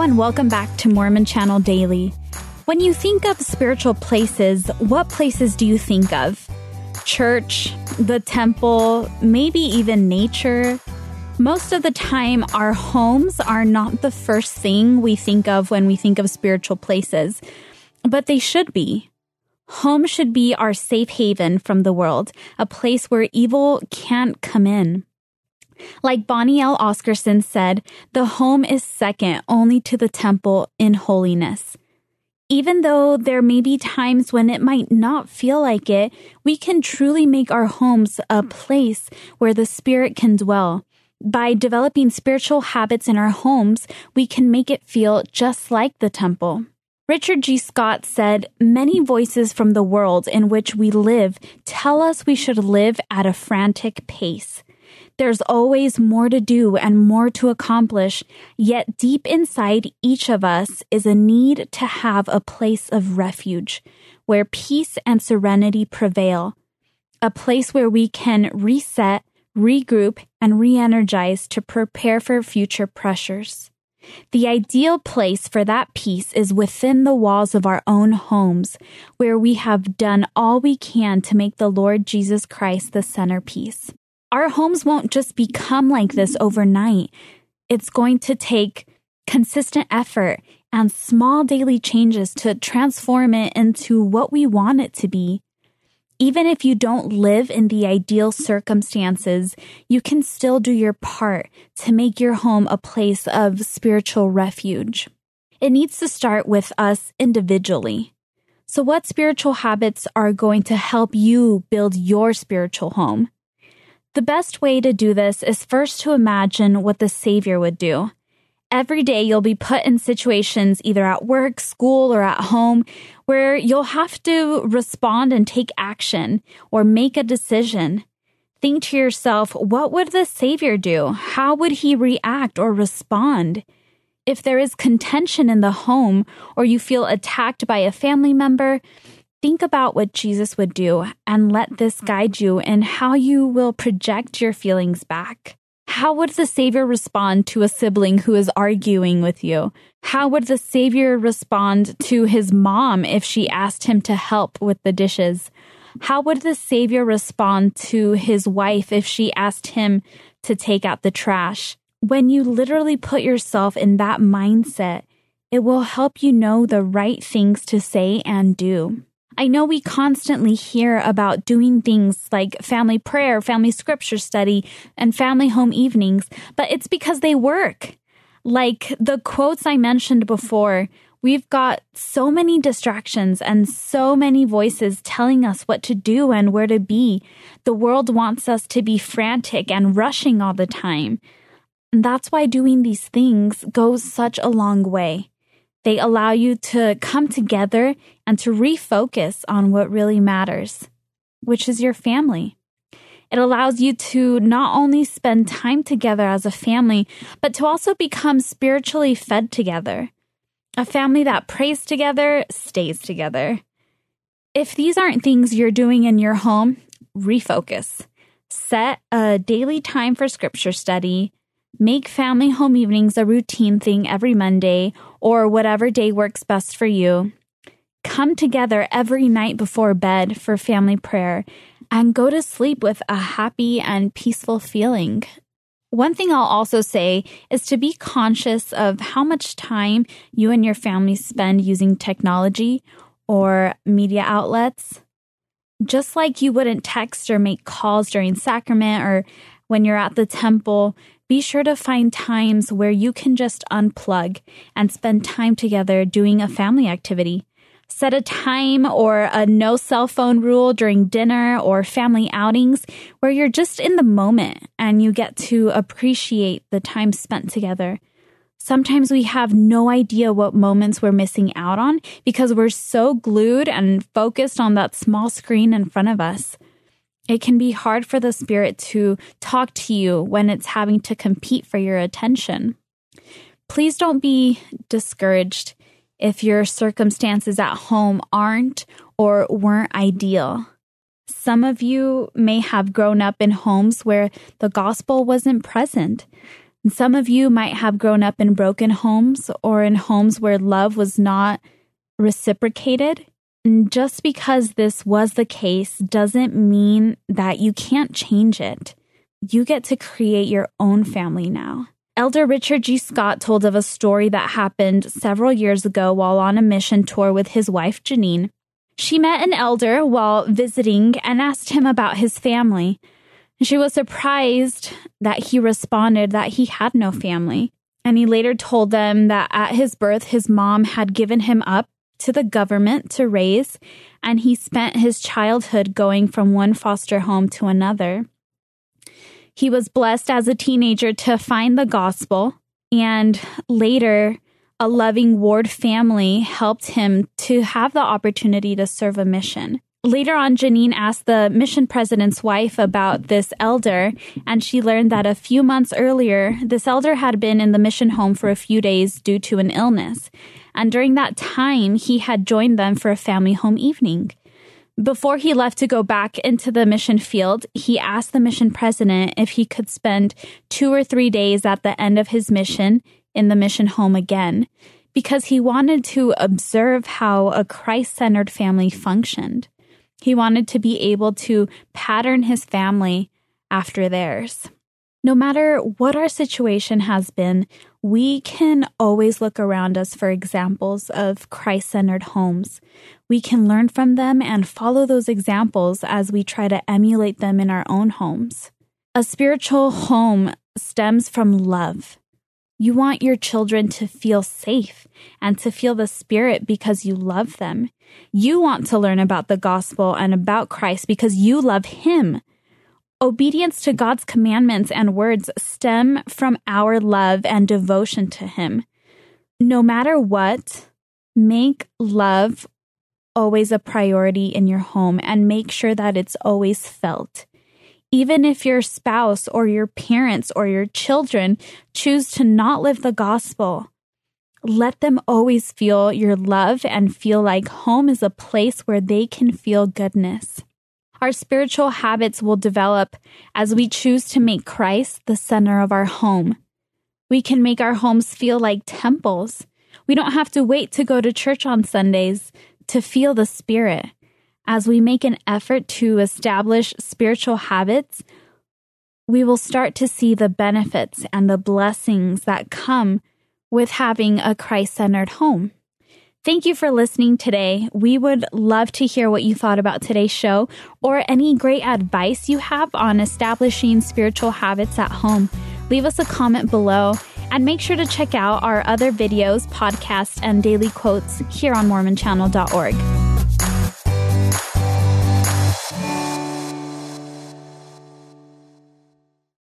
and welcome back to Mormon Channel Daily. When you think of spiritual places, what places do you think of? Church, the temple, maybe even nature? Most of the time, our homes are not the first thing we think of when we think of spiritual places, but they should be. Home should be our safe haven from the world, a place where evil can't come in. Like Bonnie L. Oscarson said, the home is second only to the temple in holiness. Even though there may be times when it might not feel like it, we can truly make our homes a place where the Spirit can dwell. By developing spiritual habits in our homes, we can make it feel just like the temple. Richard G. Scott said, "Many voices from the world in which we live tell us we should live at a frantic pace. There's always more to do and more to accomplish, yet deep inside each of us is a need to have a place of refuge, where peace and serenity prevail, a place where we can reset, regroup, and re-energize to prepare for future pressures. The ideal place for that peace is within the walls of our own homes, where we have done all we can to make the Lord Jesus Christ the centerpiece. Our homes won't just become like this overnight. It's going to take consistent effort and small daily changes to transform it into what we want it to be. Even if you don't live in the ideal circumstances, you can still do your part to make your home a place of spiritual refuge. It needs to start with us individually. So what spiritual habits are going to help you build your spiritual home? The best way to do this is first to imagine what the Savior would do. Every day you'll be put in situations either at work, school, or at home where you'll have to respond and take action or make a decision. Think to yourself, what would the Savior do? How would he react or respond? If there is contention in the home or you feel attacked by a family member, think about what Jesus would do and let this guide you in how you will project your feelings back. How would the Savior respond to a sibling who is arguing with you? How would the Savior respond to his mom if she asked him to help with the dishes? How would the Savior respond to his wife if she asked him to take out the trash? When you literally put yourself in that mindset, it will help you know the right things to say and do. I know we constantly hear about doing things like family prayer, family scripture study, and family home evenings, but it's because they work. Like the quotes I mentioned before, we've got so many distractions and so many voices telling us what to do and where to be. The world wants us to be frantic and rushing all the time. And that's why doing these things goes such a long way. They allow you to come together and to refocus on what really matters, which is your family. It allows you to not only spend time together as a family, but to also become spiritually fed together. A family that prays together stays together. If these aren't things you're doing in your home, refocus. Set a daily time for scripture study. Make family home evenings a routine thing every Monday or whatever day works best for you. Come together every night before bed for family prayer and go to sleep with a happy and peaceful feeling. One thing I'll also say is to be conscious of how much time you and your family spend using technology or media outlets. Just like you wouldn't text or make calls during sacrament or when you're at the temple, be sure to find times where you can just unplug and spend time together doing a family activity. Set a time or a no cell phone rule during dinner or family outings where you're just in the moment and you get to appreciate the time spent together. Sometimes we have no idea what moments we're missing out on because we're so glued and focused on that small screen in front of us. It can be hard for the Spirit to talk to you when it's having to compete for your attention. Please don't be discouraged if your circumstances at home aren't or weren't ideal. Some of you may have grown up in homes where the gospel wasn't present. And some of you might have grown up in broken homes or in homes where love was not reciprocated. And just because this was the case doesn't mean that you can't change it. You get to create your own family now. Elder Richard G. Scott told of a story that happened several years ago while on a mission tour with his wife, Janine. She met an elder while visiting and asked him about his family. She was surprised that he responded that he had no family. And he later told them that at his birth, his mom had given him up to the government to raise, and he spent his childhood going from one foster home to another. He was blessed as a teenager to find the gospel, and later a loving ward family helped him to have the opportunity to serve a mission. Later on, Janine asked the mission president's wife about this elder, and she learned that a few months earlier, this elder had been in the mission home for a few days due to an illness. And during that time, he had joined them for a family home evening. Before he left to go back into the mission field, he asked the mission president if he could spend 2 or 3 days at the end of his mission in the mission home again, because he wanted to observe how a Christ-centered family functioned. He wanted to be able to pattern his family after theirs. No matter what our situation has been, we can always look around us for examples of Christ-centered homes. We can learn from them and follow those examples as we try to emulate them in our own homes. A spiritual home stems from love. You want your children to feel safe and to feel the Spirit because you love them. You want to learn about the gospel and about Christ because you love Him. Obedience to God's commandments and words stem from our love and devotion to Him. No matter what, make love always a priority in your home and make sure that it's always felt. Even if your spouse or your parents or your children choose to not live the gospel, let them always feel your love and feel like home is a place where they can feel goodness. Our spiritual habits will develop as we choose to make Christ the center of our home. We can make our homes feel like temples. We don't have to wait to go to church on Sundays to feel the Spirit. As we make an effort to establish spiritual habits, we will start to see the benefits and the blessings that come with having a Christ-centered home. Thank you for listening today. We would love to hear what you thought about today's show or any great advice you have on establishing spiritual habits at home. Leave us a comment below and make sure to check out our other videos, podcasts, and daily quotes here on MormonChannel.org.